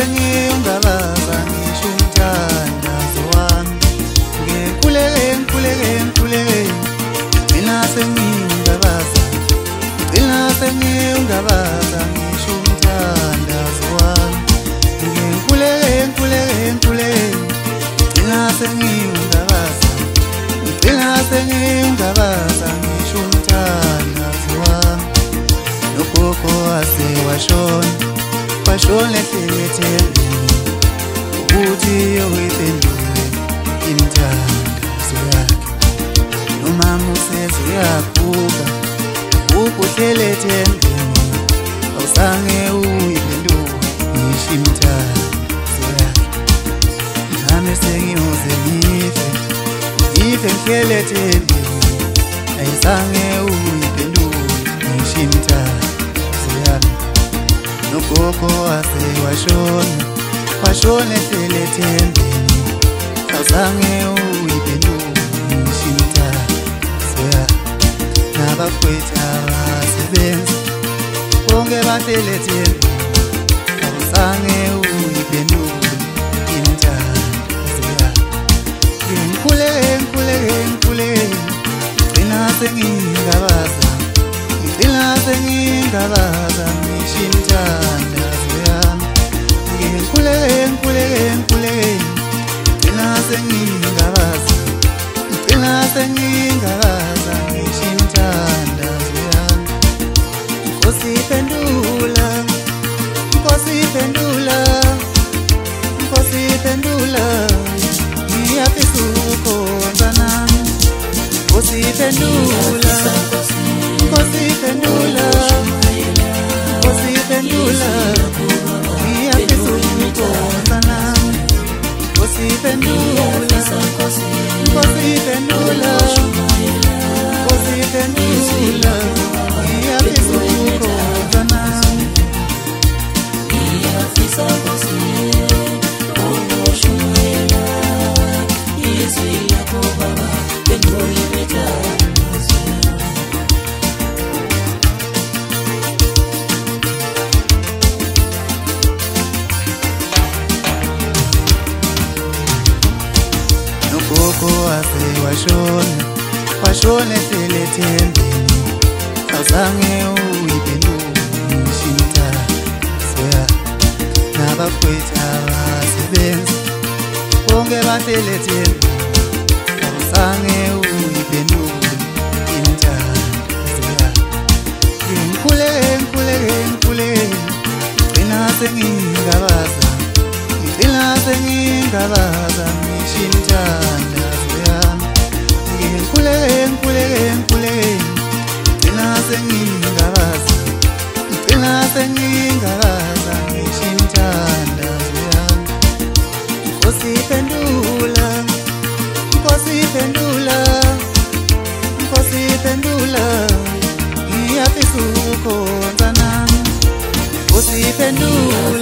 sengiungabaza ngisho umthandazo wami. Ngikhuleke gcina sengiungabaza, gcina sengiungabaza ngisho umthandazo wami. Ngikhuleke gcina sengiungabaza, gcina sengiungabaza ngisho umthandazo wami. Nogogo wase washona ehlethembeni ukuthi yoyiphendule imithandazo yakhe. Nomama useze uyaphuka ukuhlele ethembeni, awusange uyiphendule ngisho imithandazo yakhe. Nami sengiyoze ngife ngihlele ethembeni, ayizange uyiphendule ngisho imithandazo yakhe. Nogogo wase washona ehlele ethembeni, awuzange uyiphendule ngisho imithandazo yakhe. Nabafowethu abasebenzi bonke bahlele ethembeni, awuzange uyiphendule imithandazo yakhe. Ngikhuleke gcina sengingabaza, gcina sengingabaza ngisho imithandazo yami. Ngikhuleke gcina sengingabaza, gcina sengingabaza ngisho imithandazo yami. Nkosi iphendula, Nkosi iphendula, Nkosi iphendula, ngiyafisa ukukhonza nami. Nkosi iphendula, Nkosi iphendula, Nkosi iphendula, ngiyafisa ukukhonza nami. Nkosi iphendula, Nkosi iphendula, Nkosi iphendula, ngiyafisa ukukhonza nami. Ngiyafisa Nkosi ukushumayela izwi lakho Baba, phendula imithandazo yami. Nogogo wase washona ehlele ethembeni, awuzange uyiphendule ngisho imithandazo yakhe. Nabafowethu abasebenzi bonke bahlele ethembeni, awuzange uyiphendule imithandazo yakhe. Ngikhuleke gcina sengingabaza, gcina sengingabaza ngisho imithandazo yami. Ngikhuleke gcina sengingabaza, gcina sengingabaza ngisho imithandazo yami. Nkosi iphendula, Nkosi iphendula, Nkosi iphendula, ngiyafisa ukukhonza nami. Nkosi iphendula,